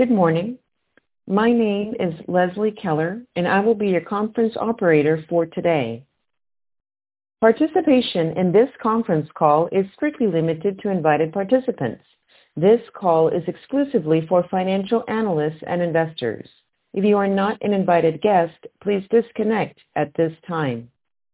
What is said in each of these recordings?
Good morning. My name is Leslie Keller, and I will be your conference operator for today. Participation in this conference call is strictly limited to invited participants. This call is exclusively for financial analysts and investors. If you are not an invited guest, please disconnect at this time.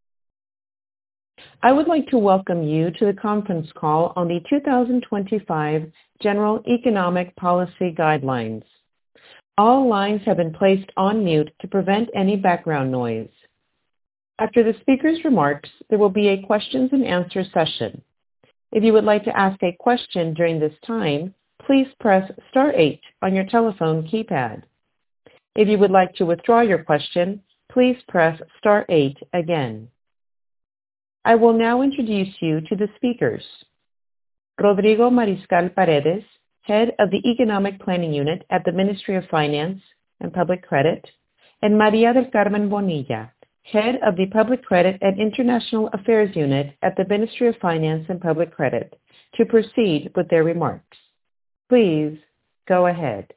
I would like to welcome you to the conference call on the 2025 General Economic Policy Guidelines. All lines have been placed on mute to prevent any background noise. After the speaker's remarks, there will be a questions and answer session. If you would like to ask a question during this time, please press star 8 on your telephone keypad. If you would like to withdraw your question, please press star 8 again. I will now introduce you to the speakers. Rodrigo Mariscal Paredes, Head of the Economic Planning Unit at the Ministry of Finance and Public Credit, and Maria del Carmen Bonilla, Head of the Public Credit and International Affairs Unit at the Ministry of Finance and Public Credit, to proceed with their remarks. Please go ahead.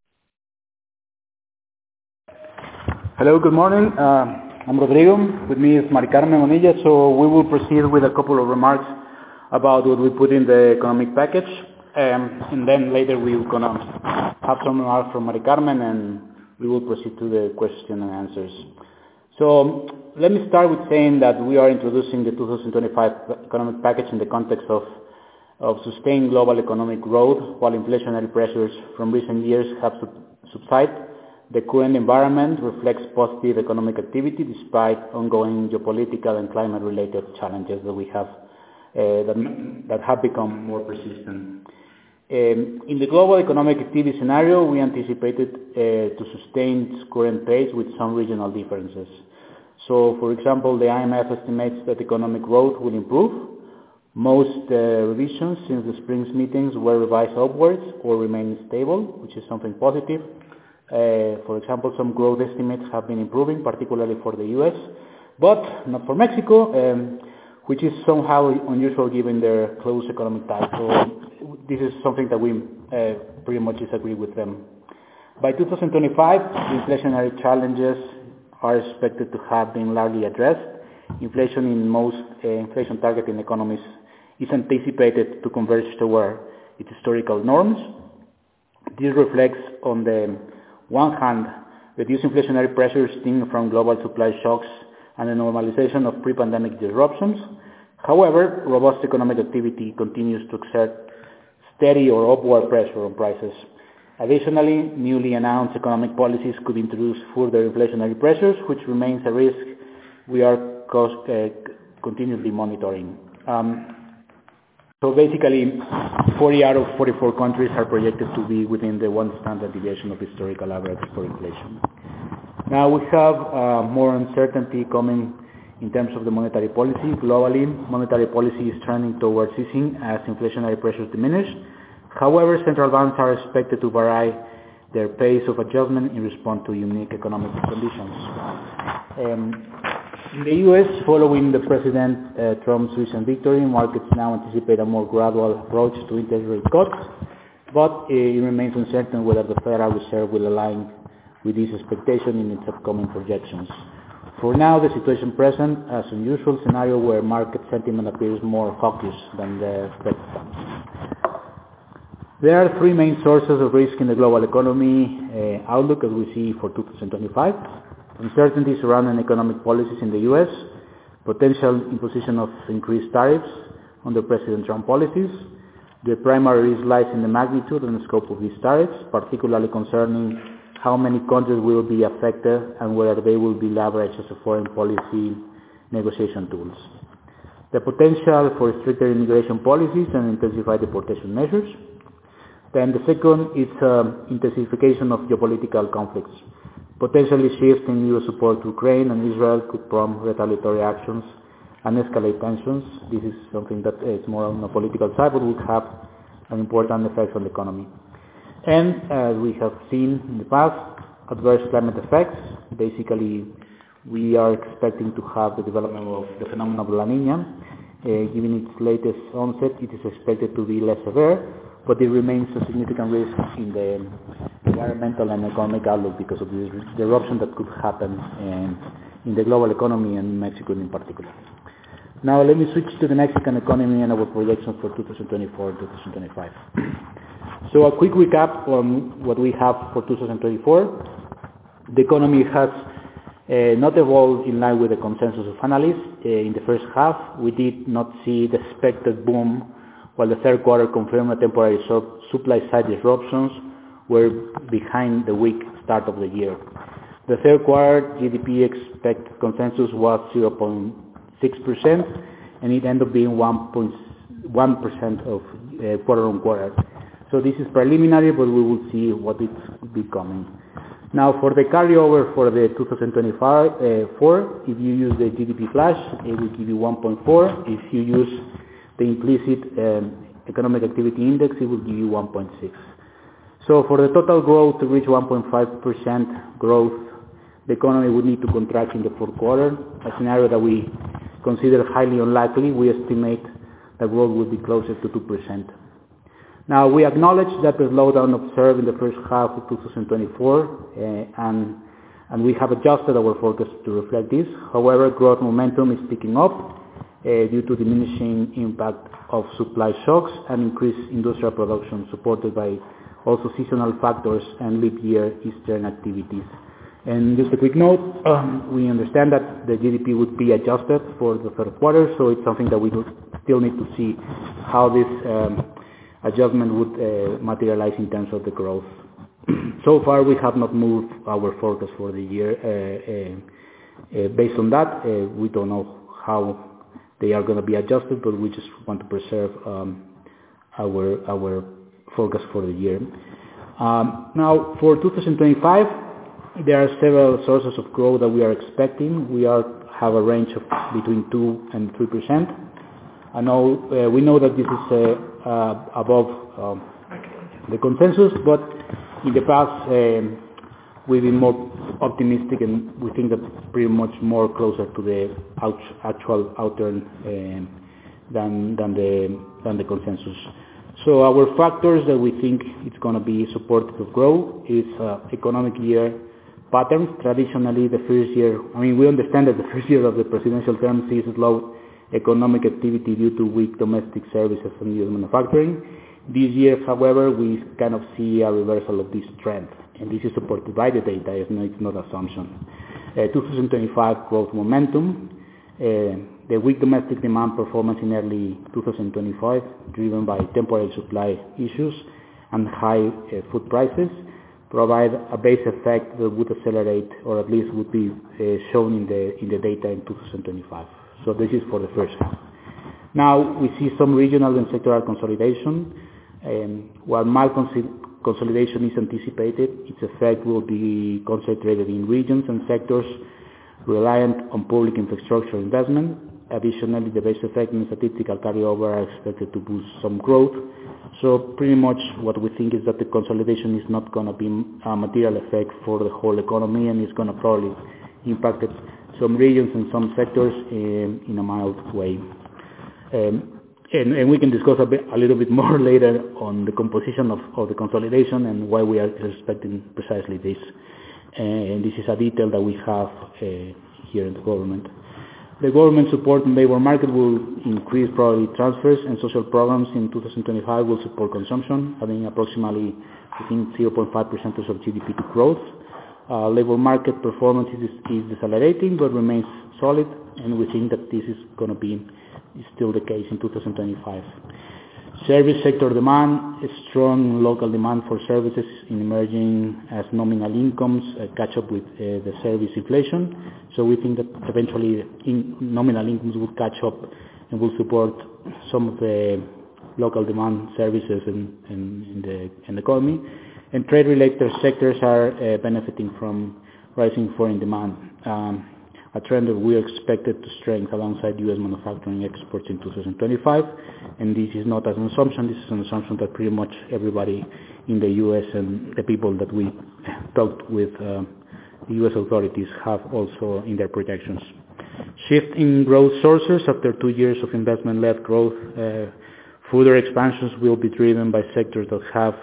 Hello, good morning. I'm Rodrigo. With me is Maria Carmen Bonilla. So we will proceed with a couple of remarks about what we put in the economic package. And then later we're going to have some remarks from Maria Carmen and we will proceed to the question and answers. So let me start with saying that we are introducing the 2025 economic package in the context of sustained global economic growth while inflationary pressures from recent years have subsided. The current environment reflects positive economic activity despite ongoing geopolitical and climate-related challenges that we have that have become more persistent. In the global economic activity scenario, we anticipated to sustain its current pace with some regional differences. So, for example, the IMF estimates that economic growth will improve. Most revisions since the spring's meetings were revised upwards or remain stable, which is something positive. For example, some growth estimates have been improving, particularly for the US, but not for Mexico, which is somehow unusual given their close economic ties. So this is something that we pretty much disagree with them. By 2025, the inflationary challenges are expected to have been largely addressed. Inflation in most inflation targeting economies is anticipated to converge toward its historical norms. This reflects, on the one hand, reduced inflationary pressures stemming from global supply shocks and the normalization of pre-pandemic disruptions. However, robust economic activity continues to exert steady or upward pressure on prices. Additionally, newly announced economic policies could introduce further inflationary pressures, which remains a risk we are continuously monitoring. So basically, 40 out of 44 countries are projected to be within the 1 standard deviation of historical average for inflation. Now we have more uncertainty coming in terms of the monetary policy. Globally, monetary policy is trending towards easing as inflationary pressures diminish. However, central banks are expected to vary their pace of adjustment in response to unique economic conditions. In the U.S., following the President Trump's recent victory, markets now anticipate a more gradual approach to interest rate cuts, but it remains uncertain whether the Federal Reserve will align with this expectation in its upcoming projections. For now, the situation presents as an unusual scenario where market sentiment appears more hawkish than the expected. There are 3 main sources of risk in the global economy outlook as we see for 2025. Uncertainty surrounding economic policies in the U.S., potential imposition of increased tariffs under President Trump policies. The primary risk lies in the magnitude and the scope of these tariffs, particularly concerning how many countries will be affected and whether they will be leveraged as a foreign policy negotiation tools. The potential for stricter immigration policies and intensified deportation measures. Then the second is intensification of geopolitical conflicts. Potentially shifts in U.S. support to Ukraine and Israel could prompt retaliatory actions and escalate tensions. This is something that is more on the political side, but would have an important effect on the economy. And as we have seen in the past, adverse climate effects. Basically, we are expecting to have the development of the phenomenon of La Niña. Given its latest onset, it is expected to be less severe, but it remains a significant risk in the environmental and economic outlook because of the disruption that could happen in the global economy and Mexico in particular. Now let me switch to the Mexican economy and our projections for 2024 and 2025. So a quick recap on what we have for 2024. The economy has not evolved in line with the consensus of analysts. In the first half, we did not see the expected boom, while the third quarter confirmed a temporary supply-side disruptions were behind the weak start of the year. The third quarter GDP expected consensus was 0.6%, and it ended up being 1.1% of quarter-on-quarter. So this is preliminary, but we will see what it will be coming. Now, for the carryover for the 2025, if you use the GDP flash, it will give you 1.4. If you use the implicit economic activity index, it will give you 1.6. So for the total growth to reach 1.5% growth, the economy would need to contract in the fourth quarter, a scenario that we consider highly unlikely. We estimate that growth would be closer to 2%. Now, we acknowledge that the slowdown observed in the first half of 2024, and we have adjusted our forecast to reflect this. However, growth momentum is picking up due to diminishing impact of supply shocks and increased industrial production, supported by also seasonal factors and leap year Eastern activities. And just a quick note, we understand that the GDP would be adjusted for the third quarter, so it's something that we still need to see how this adjustment would materialize in terms of the growth. So far, we have not moved our forecast for the year. Based on that, we don't know how they are going to be adjusted, but we just want to preserve our forecast for the year. Now, for 2025, there are several sources of growth that we are expecting. We have a range of between 2 and 3%. We know that this is above the consensus, but in the past we've been more optimistic, and we think that pretty much more closer to the actual outturn than the consensus. So our factors that we think it's going to be supportive of growth is economic year patterns. Traditionally, the first year, we understand that the first year of the presidential term sees low economic activity due to weak domestic services and U.S. manufacturing. This year, however, we kind of see a reversal of this trend, and this is supported by the data. It's not assumption. 2025 growth momentum, the weak domestic demand performance in early 2025, driven by temporary supply issues and high food prices, provide a base effect that would accelerate, or at least would be shown in the data in 2025. So this is for the first half. Now we see some regional and sectoral consolidation. While mild consolidation is anticipated, its effect will be concentrated in regions and sectors reliant on public infrastructure investment. Additionally, the base effect and statistical carryover are expected to boost some growth. So pretty much what we think is that the consolidation is not going to be a material effect for the whole economy, and it's going to probably impact some regions and some sectors in a mild way. And we can discuss a little bit more later on the composition of the consolidation and why we are expecting precisely this. And this is a detail that we have here in the government. The government support in labor market will increase probably transfers, and social programs in 2025 will support consumption, having approximately, I think, 0.5% of GDP to growth. Labor market performance is decelerating but remains solid, and we think that this is going to be still the case in 2025. Service sector demand is strong. Local demand for services in emerging as nominal incomes catch up with the service inflation. So we think that eventually nominal incomes will catch up and will support some of the local demand services in the economy. And trade-related sectors are benefiting from rising foreign demand, a trend that we are expected to strengthen alongside U.S. manufacturing exports in 2025. And this is not an assumption. This is an assumption that pretty much everybody in the U.S. and the people that we talked with, the U.S. authorities, have also in their projections. Shift in growth sources after 2 years of investment-led growth. Further expansions will be driven by sectors that have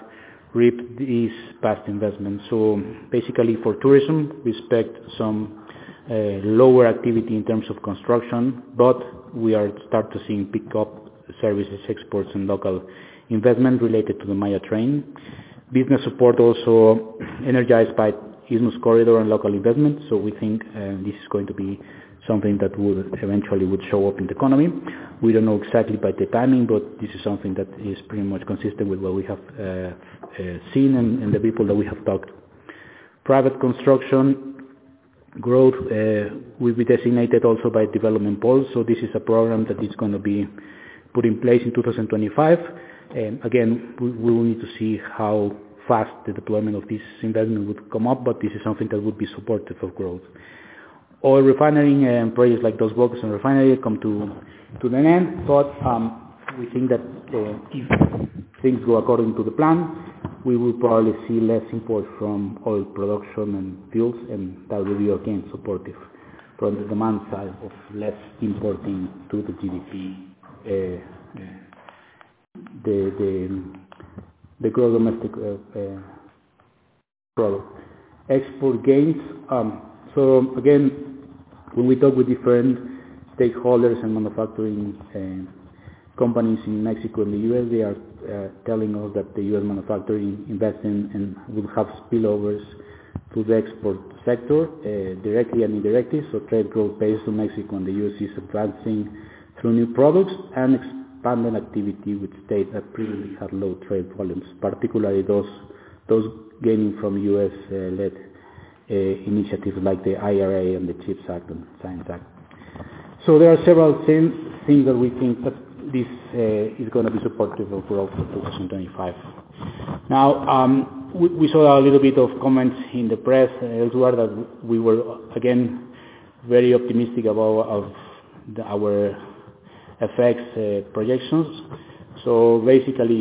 reap these past investments. So basically for tourism, we expect some lower activity in terms of construction, but we are start to see pick up services, exports, and local investment related to the Maya train. Business support also energized by Isthmus Corridor and local investment. So we think this is going to be something that would show up in the economy. We don't know exactly by the timing, but this is something that is pretty much consistent with what we have seen and the people that we have talked. Private construction growth will be designated also by Development Pole. So this is a program that is going to be put in place in 2025. Again, we will need to see how fast the deployment of this investment would come up, but this is something that would be supportive of growth. Oil refining projects like Dos Bocas and refinery come to an end, but we think that if things go according to the plan, we will probably see less import from oil production and fuels, and that will be again supportive from the demand side of less importing to the GDP, the gross domestic product. Export gains. So again, when we talk with different stakeholders and manufacturing companies in Mexico and the U.S., they are telling us that the U.S. manufacturing investing and will have spillovers to the export sector, directly and indirectly. So trade growth based on Mexico and the U.S. is advancing through new products and expanding activity with states that previously had low trade volumes, particularly those gaining from U.S.-led initiatives like the IRA and the CHIPS Act and Science Act. So there are several things that we think that this is going to be supportive of growth for 2025. Now, we saw a little bit of comments in the press elsewhere that we were, again, very optimistic about our FX projections. So basically,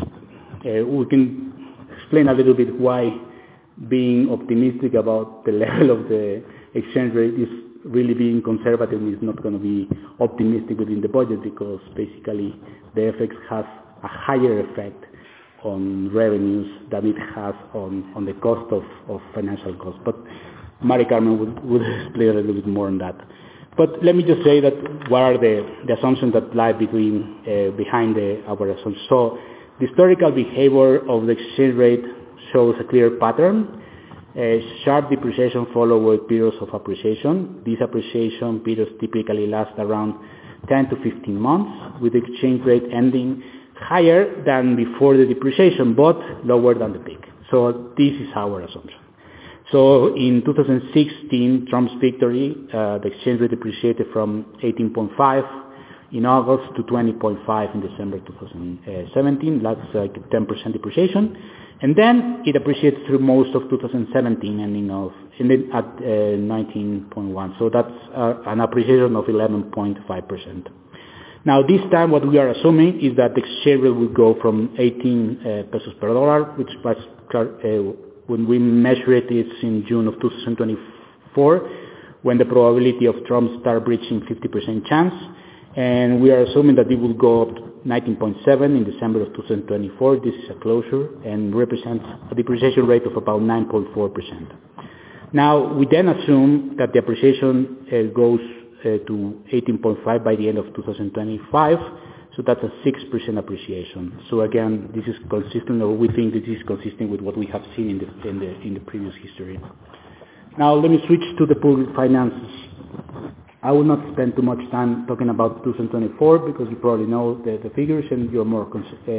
we can explain a little bit why being optimistic about the level of the exchange rate is really being conservative is not going to be optimistic within the budget, because basically the FX has a higher effect on revenues than it has on the cost of financial costs. But Mari Carmen would explain a little bit more on that. But let me just say that what are the assumptions that lie behind our assumptions. So the historical behavior of the exchange rate shows a clear pattern. Sharp depreciation followed with periods of appreciation. These appreciation periods typically last around 10 to 15 months, with the exchange rate ending higher than before the depreciation, but lower than the peak. So this is our assumption. So in 2016, Trump's victory, the exchange rate depreciated from 18.5 in August to 20.5 in December 2017. That's like a 10% depreciation. And then it appreciated through most of 2017, ending at 19.1. So that's an appreciation of 11.5%. Now this time what we are assuming is that the exchange rate will go from 18 pesos per dollar, which was when we measure it, it's in June of 2024, when the probability of Trump start breaching 50% chance. And we are assuming that it will go up to 19.7 in December of 2024. This is a closure and represents a depreciation rate of about 9.4%. Now, we then assume that the appreciation goes to 18.5 by the end of 2025. So that's a 6% appreciation. So again, this is consistent, or we think this is consistent with what we have seen in the previous history. Now, let me switch to the public finances. I will not spend too much time talking about 2024 because you probably know the figures and you're more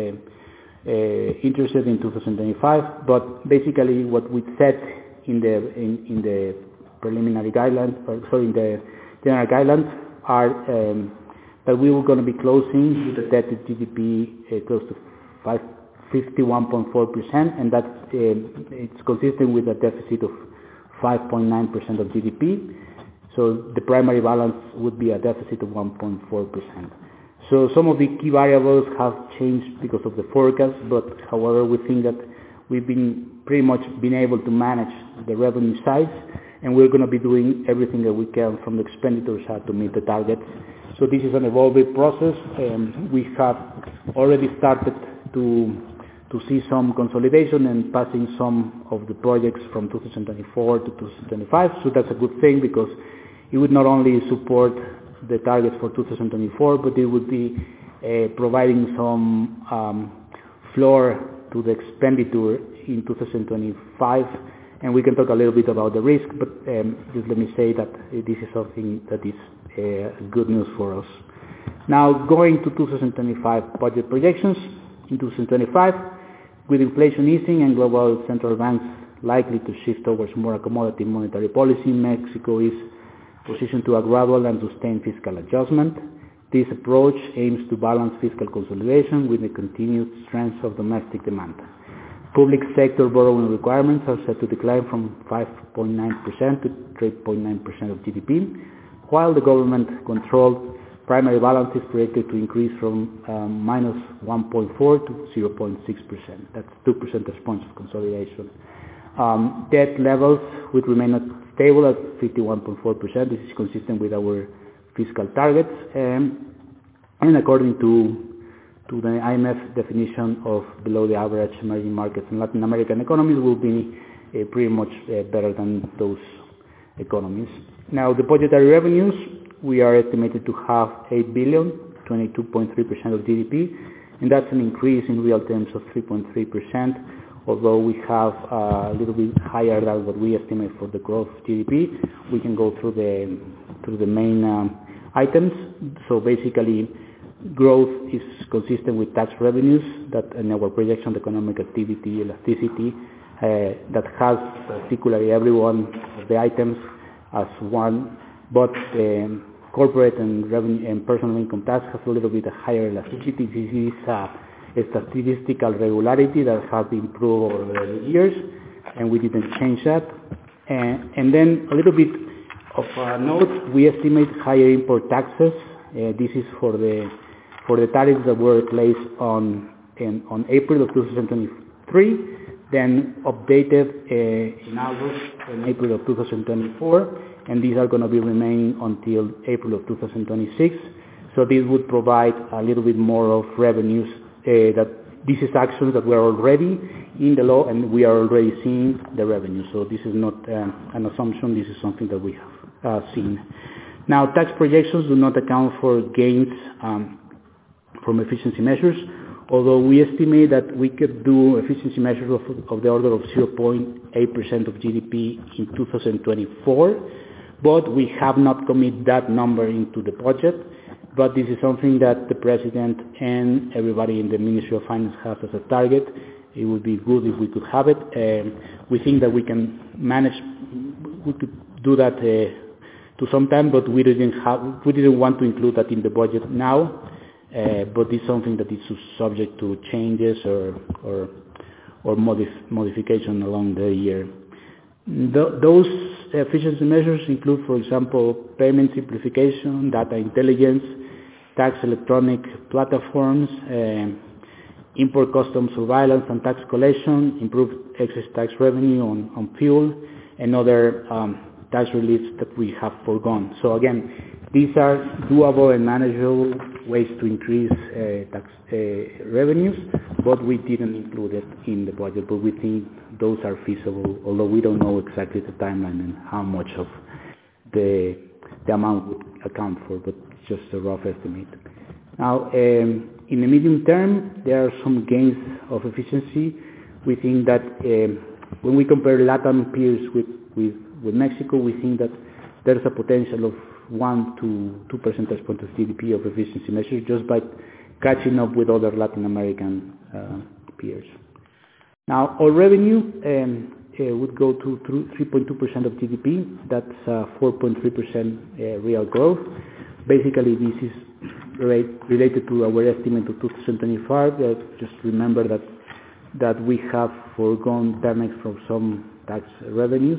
interested in 2025. But basically, what we said in the preliminary guidelines, in the general guidelines, are that we were going to be closing with a debt to GDP close to 51.4%, and that's it's consistent with a deficit of 5.9% of GDP. So the primary balance would be a deficit of 1.4%. So some of the key variables have changed because of the forecast, but however, we think that we've pretty much been able to manage the revenue side, and we're going to be doing everything that we can from the expenditure side to meet the targets. So this is an evolving process, and we have already started to see some consolidation and passing some of the projects from 2024 to 2025. So that's a good thing because it would not only support the targets for 2024, but it would be providing some floor to the expenditure in 2025. And we can talk a little bit about the risk, but just let me say that this is something that is good news for us. Now, going to 2025 budget projections. In 2025, with inflation easing and global central banks likely to shift towards more accommodative monetary policy, Mexico is positioned to a gradual and sustained fiscal adjustment. This approach aims to balance fiscal consolidation with the continued strength of domestic demand. Public sector borrowing requirements are set to decline from 5.9% to 3.9% of GDP, while the government-controlled primary balance is projected to increase from minus 1.4 to 0.6%. That's 2 percentage points of consolidation. Debt levels would remain stable at 51.4%. This is consistent with our fiscal targets, and according to the IMF definition of below the average emerging markets and Latin American economies, will be pretty much better than those economies. Now, the budgetary revenues, we are estimated to have 8 billion, 22.3% of GDP, and that's an increase in real terms of 3.3%, although we have a little bit higher than what we estimate for the growth of GDP. We can go through the main items. So basically, growth is consistent with tax revenues that in our projection, the economic activity, elasticity, that has particularly every one of the items as one, but corporate and revenue and personal income tax has a little bit higher elasticity. This is a statistical regularity that has improved over the years, and we didn't change that. And then a little bit of a note, we estimate higher import taxes. This is for the tariffs that were placed on April of 2023, then updated in August and April of 2024, and these are going to be remaining until April of 2026. So this would provide a little bit more of revenues. That this is actions that were already in the law, and we are already seeing the revenue. So this is not an assumption. This is something that we have seen. Now, tax projections do not account for gains from efficiency measures, although we estimate that we could do efficiency measures of the order of 0.8% of GDP in 2024, but we have not committed that number into the budget. But this is something that the President and everybody in the Ministry of Finance has as a target. It would be good if we could have it. We think that we can manage, we could do that to some time, but we didn't want to include that in the budget now. But it's something that is subject to changes or modification along the year. Those efficiency measures include, for example, payment simplification, data intelligence, tax electronic platforms, import customs surveillance and tax collection, improved excess tax revenue on fuel, and other tax reliefs that we have foregone. So again, these are doable and manageable ways to increase tax revenues, but we didn't include it in the budget. But we think those are feasible, although we don't know exactly the timeline and how much of the amount would account for, but just a rough estimate. Now, in the medium term, there are some gains of efficiency. We think that when we compare Latin peers with Mexico, we think that there's a potential of 1 to 2 percentage points of GDP of efficiency measures just by catching up with other Latin American peers. Now, our revenue would go to 3.2% of GDP. That's 4.3% real growth. Basically, this is related to our estimate of 2025. Just remember that we have foregone Pemex from some tax revenues.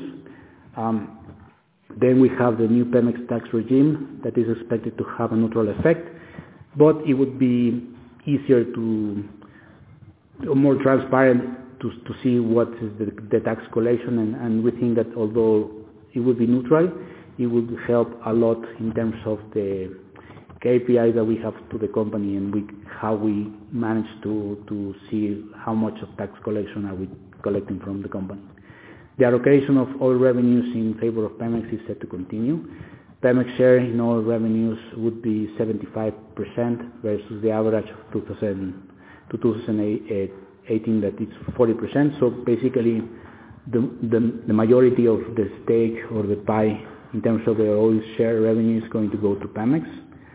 Then we have the new Pemex tax regime that is expected to have a neutral effect, but it would be easier or more transparent to see what is the tax collection, and we think that although it would be neutral, it would help a lot in terms of the KPIs that we have to the company and how we manage to see how much of tax collection are we collecting from the company. The allocation of all revenues in favor of Pemex is set to continue. Pemex share in all revenues would be 75% versus the average of 2018 that it's 40%. So basically, the majority of the stake or the pie in terms of the oil share revenue is going to go to Pemex.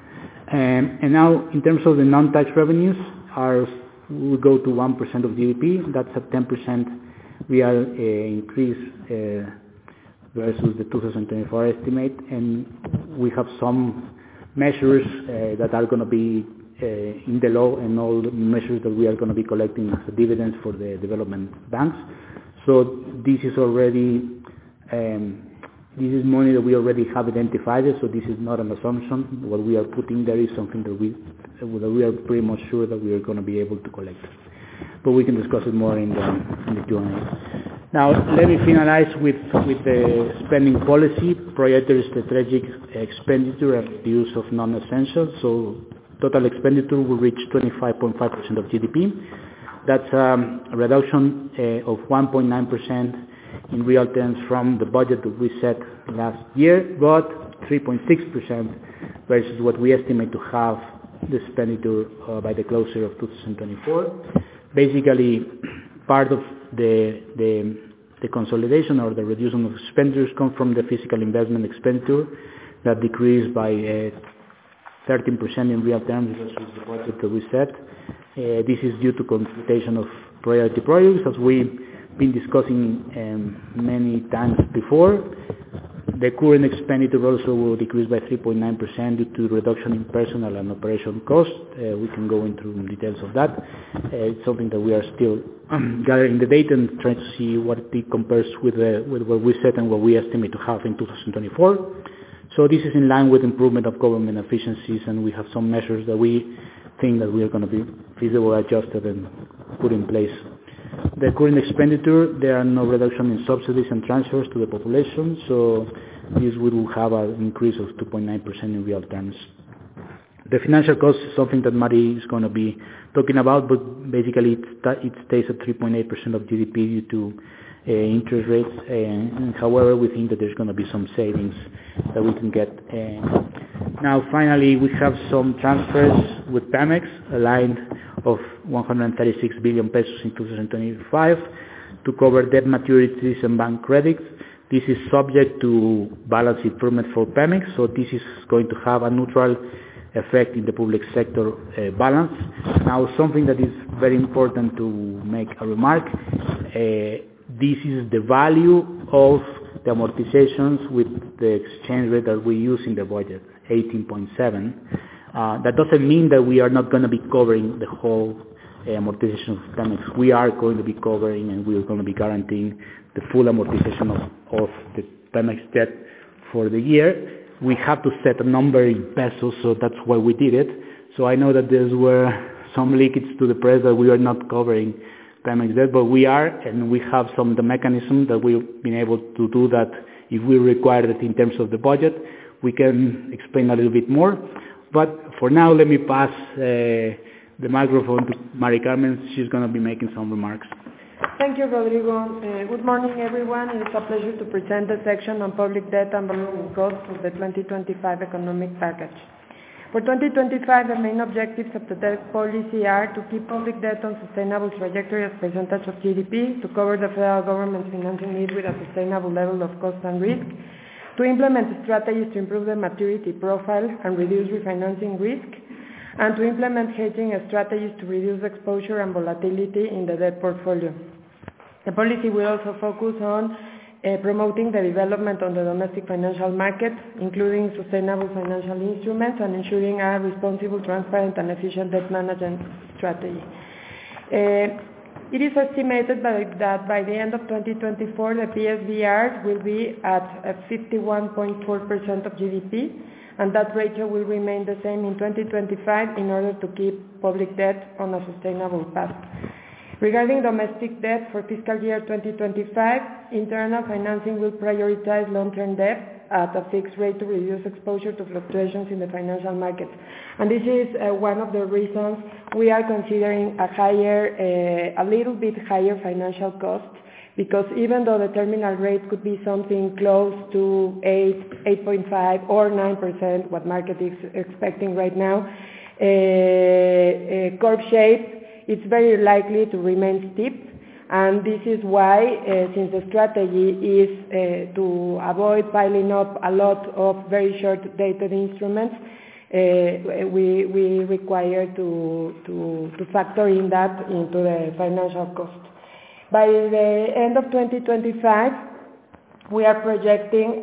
And now, in terms of the non-tax revenues, ours will go to 1% of GDP. That's a 10% real increase versus the 2024 estimate. And we have some measures that are going to be in the law, and all the measures that we are going to be collecting as dividends for the development banks. So this is already this is money that we already have identified, so this is not an assumption. What we are putting there is something that we are pretty much sure that we are going to be able to collect. But we can discuss it more in the Q&A. Now, let me finalize with the spending policy, prioritize strategic expenditure and the use of non-essential. So total expenditure will reach 25.5% of GDP. That's a reduction of 1.9% in real terms from the budget that we set last year, but 3.6% versus what we estimate to have the expenditure by the closure of 2024. Basically, part of the consolidation or the reduction of expenditures come from the physical investment expenditure that decreased by 13% in real terms versus the budget that we set. This is due to computation of priority projects, as we've been discussing many times before. The current expenditure also will decrease by 3.9% due to reduction in personal and operation costs. We can go into details of that. It's something that we are still gathering the data and trying to see what it compares with what we set and what we estimate to have in 2024. So this is in line with improvement of government efficiencies, and we have some measures that we think that we are going to be feasible, adjusted, and put in place. The current expenditure, there are no reduction in subsidies and transfers to the population, so this will have an increase of 2.9% in real terms. The financial cost is something that Mari is going to be talking about, but basically it stays at 3.8% of GDP due to interest rates. And however, we think that there's going to be some savings that we can get. Now, finally, we have some transfers with Pemex, a line of 136 billion pesos in 2025 to cover debt maturities and bank credits. This is subject to balance improvement for Pemex, so this is going to have a neutral effect in the public sector balance. Now, something that is very important to make a remark, this is the value of the amortizations with the exchange rate that we use in the budget, 18.7. That doesn't mean that we are not going to be covering the whole amortization of Pemex. We are going to be covering, and we are going to be guaranteeing the full amortization of the Pemex debt for the year. We have to set a number in pesos, so that's why we did it. So I know that there were some leakage to the press that we are not covering Pemex debt, but we are, and we have some of the mechanism that we've been able to do that if we require it in terms of the budget. We can explain a little bit more. But for now, let me pass the microphone to Mari Carmen. She's going to be making some remarks. Thank you, Rodrigo. Good morning, everyone. It's a pleasure to present the section on public debt and borrowing costs for the 2025 economic package. For 2025, the main objectives of the debt policy are to keep public debt on sustainable trajectory as percentage of GDP, to cover the federal government's financing needs with a sustainable level of cost and risk, to implement strategies to improve the maturity profile and reduce refinancing risk, and to implement hedging strategies to reduce exposure and volatility in the debt portfolio. The policy will also focus on promoting the development on the domestic financial market, including sustainable financial instruments, and ensuring a responsible, transparent, and efficient debt management strategy. It is estimated that by the end of 2024, the PSBR will be at 51.4% of GDP, and that ratio will remain the same in 2025 in order to keep public debt on a sustainable path. Regarding domestic debt for fiscal year 2025, internal financing will prioritize long-term debt at a fixed rate to reduce exposure to fluctuations in the financial markets. And this is one of the reasons we are considering a little bit higher financial cost, because even though the terminal rate could be something close to 8.5 or 9%, what market is expecting right now, curve shape, it's very likely to remain steep. And this is why, since the strategy is to avoid piling up a lot of very short-dated instruments, we require to factor in that into the financial cost. By the end of 2025, we are projecting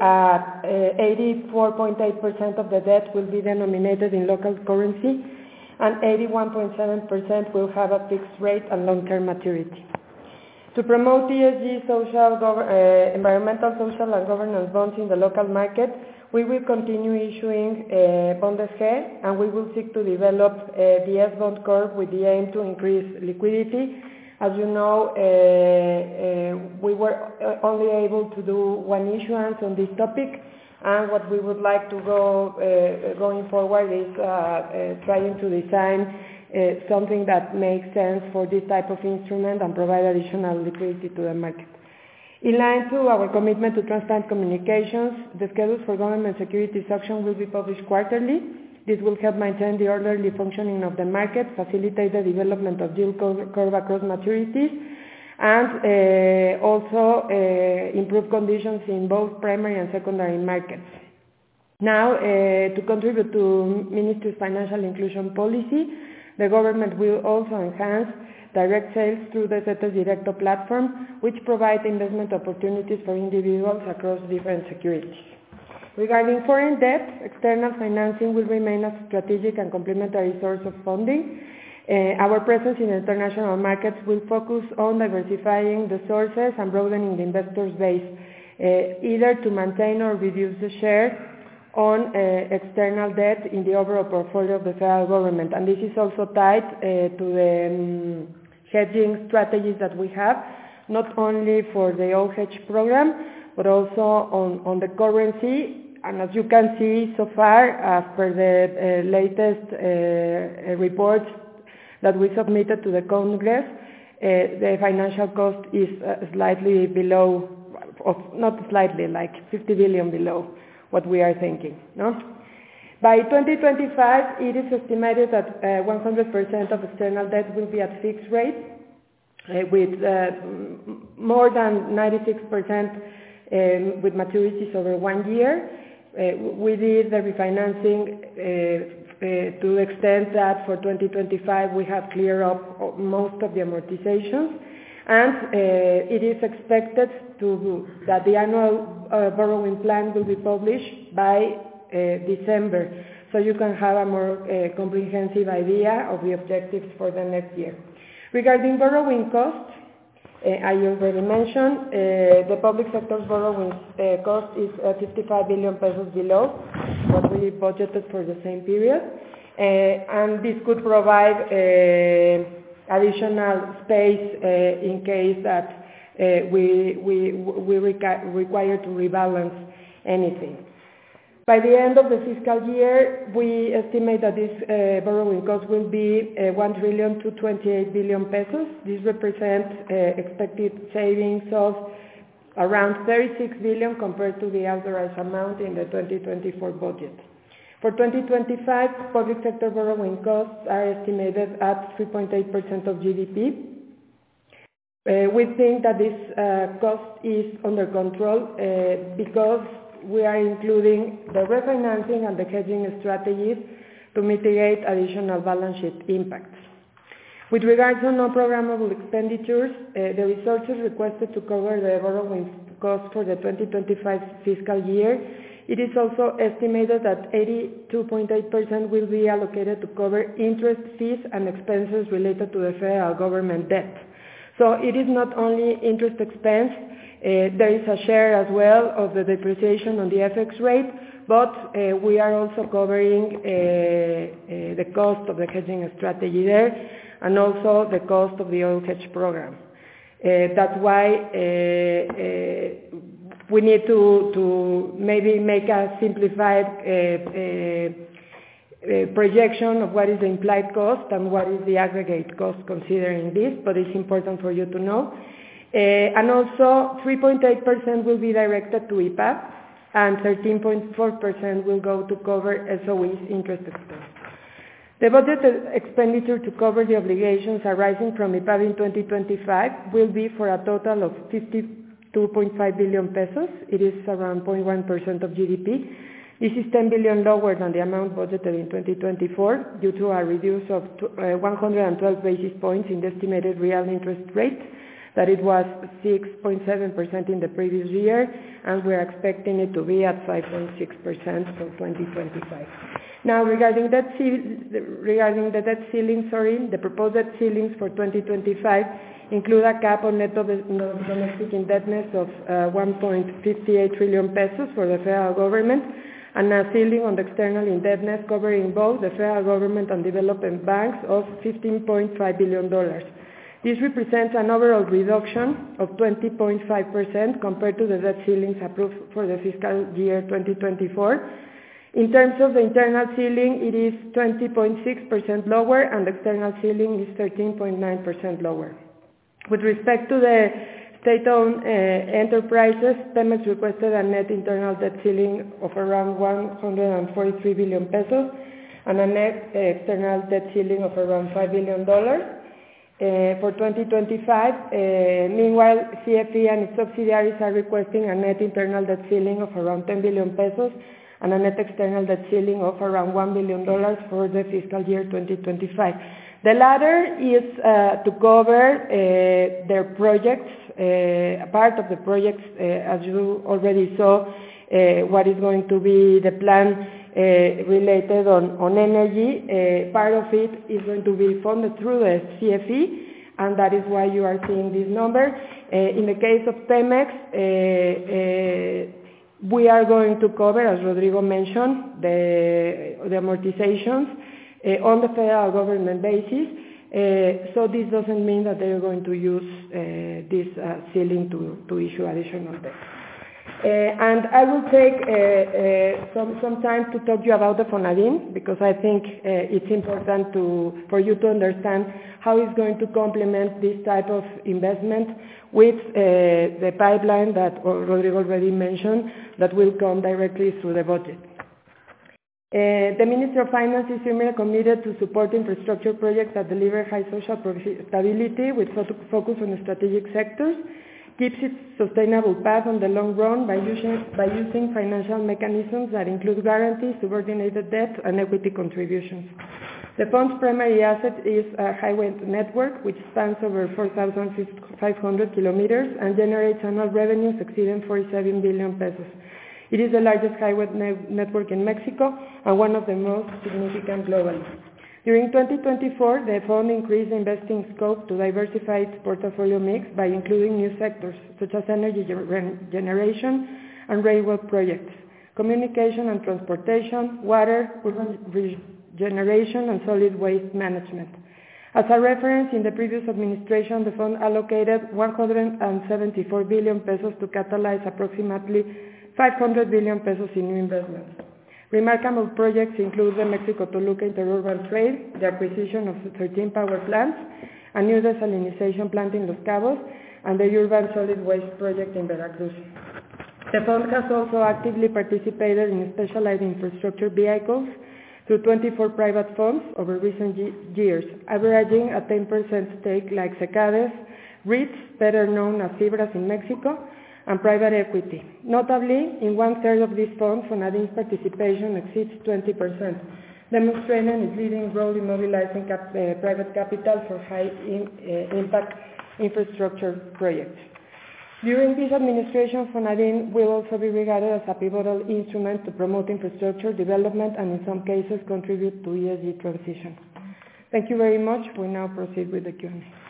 84.8% of the debt will be denominated in local currency, and 81.7% will have a fixed rate and long-term maturity. To promote ESG, environmental, social, and governance bonds in the local market, we will continue issuing Bondes G, and we will seek to develop the S-bond curve with the aim to increase liquidity. As you know, we were only able to do one issuance on this topic, and what we would like to going forward is trying to design something that makes sense for this type of instrument and provide additional liquidity to the market. In line to our commitment to transparent communications, the schedules for government securities auction will be published quarterly. This will help maintain the orderly functioning of the market, facilitate the development of yield curve across maturities, and also improve conditions in both primary and secondary markets. Now, to contribute to Ministry's financial inclusion policy, the government will also enhance direct sales through the CETES Directo platform, which provides investment opportunities for individuals across different securities. Regarding foreign debt, external financing will remain a strategic and complementary source of funding. Our presence in international markets will focus on diversifying the sources and broadening the investors' base, either to maintain or reduce the share on external debt in the overall portfolio of the federal government. And this is also tied to the hedging strategies that we have, not only for the oil hedge program, but also on the currency. And as you can see so far, as per the latest reports that we submitted to the Congress, the financial cost is slightly below, not slightly, like 50 billion below what we are thinking. No? By 2025, it is estimated that 100% of external debt will be at fixed rate, with more than 96% with maturities over 1 year. We did the refinancing to the extent that for 2025 we have cleared up most of the amortizations, and it is expected that the annual borrowing plan will be published by December, so you can have a more comprehensive idea of the objectives for the next year. Regarding borrowing costs, I already mentioned the public sector's borrowing cost is 55 billion pesos below what we budgeted for the same period, and this could provide additional space in case that we require to rebalance anything. By the end of the fiscal year, we estimate that this borrowing cost will be 1,228 billion pesos. This represents expected savings of around 36 billion compared to the authorized amount in the 2024 budget. For 2025, public sector borrowing costs are estimated at 3.8% of GDP. We think that this cost is under control because we are including the refinancing and the hedging strategies to mitigate additional balance sheet impacts. With regards to non-programmable expenditures, the resources requested to cover the borrowing costs for the 2025 fiscal year, it is also estimated that 82.8% will be allocated to cover interest, fees, and expenses related to the federal government debt. So it is not only interest expense, there is a share as well of the depreciation on the FX rate, but we are also covering the cost of the hedging strategy there, and also the cost of the oil hedge program. That's why we need to maybe make a simplified projection of what is the implied cost and what is the aggregate cost considering this, but it's important for you to know. And also 3.8% will be directed to IPAB and 13.4% will go to cover SOE's interest expense. The budgeted expenditure to cover the obligations arising from IPAB in 2025 will be for a total of 52.5 billion pesos. It is around 0.1% of GDP. This is 10 billion lower than the amount budgeted in 2024 due to a reduce of 112 basis points in the estimated real interest rate, that it was 6.7% in the previous year, and we're expecting it to be at 5.6% for 2025. Now, regarding the debt ceiling, the proposed debt ceilings for 2025 include a cap on net domestic indebtedness of 1.58 trillion pesos for the federal government, and a ceiling on the external indebtedness covering both the federal government and development banks of $15.5 billion. This represents an overall reduction of 20.5% compared to the debt ceilings approved for the fiscal year 2024. In terms of the internal ceiling, it is 20.6% lower, and the external ceiling is 13.9% lower. With respect to the state-owned enterprises, Pemex requested a net internal debt ceiling of around 143 billion pesos and a net external debt ceiling of around $5 billion. For 2025, meanwhile, CFE and its subsidiaries are requesting a net internal debt ceiling of around 10 billion pesos and a net external debt ceiling of around $1 billion for the fiscal year 2025. The latter is to cover their projects, part of the projects, as you already saw, what is going to be the plan related on energy. Part of it is going to be funded through the CFE, and that is why you are seeing this number. In the case of Pemex, we are going to cover, as Rodrigo mentioned, the amortizations on the federal government basis. So this doesn't mean that they are going to use this ceiling to issue additional debt. And I will take some time to talk to you about the FONADIN, because I think it's important for you to understand how it's going to complement this type of investment with the pipeline that Rodrigo already mentioned that will come directly through the budget. The Ministry of Finance is firmly committed to support infrastructure projects that deliver high social profitability with focus on strategic sectors, keeps its sustainable path on the long run by using financial mechanisms that include guarantees, subordinated debt, and equity contributions. The fund's primary asset is a highway network which spans over 4,500 kilometers and generates annual revenues exceeding 47 billion pesos. It is the largest highway network in Mexico and one of the most significant globally. During 2024, the fund increased the investing scope to diversify its portfolio mix by including new sectors such as energy generation and railroad projects, communication and transportation, water, urban regeneration, and solid waste management. As a reference, in the previous administration, the fund allocated 174 billion pesos to catalyze approximately 500 billion pesos in new investments. Remarkable projects include the Mexico-Toluca interurban trail, the acquisition of 13 power plants, a new desalinization plant in Los Cabos, and the urban solid waste project in Veracruz. The fund has also actively participated in specialized infrastructure vehicles through 24 private funds over recent years, averaging a 10% stake like Secades, REITs, better known as Fibras in Mexico, and private equity. Notably, in one-third of these funds, FONADIN's participation exceeds 20%, demonstrating its leading role in mobilizing private capital for high-impact infrastructure projects. During this administration, FONADIN will also be regarded as a pivotal instrument to promote infrastructure development and in some cases contribute to ESG transition. Thank you very much. We now proceed with the Q&A.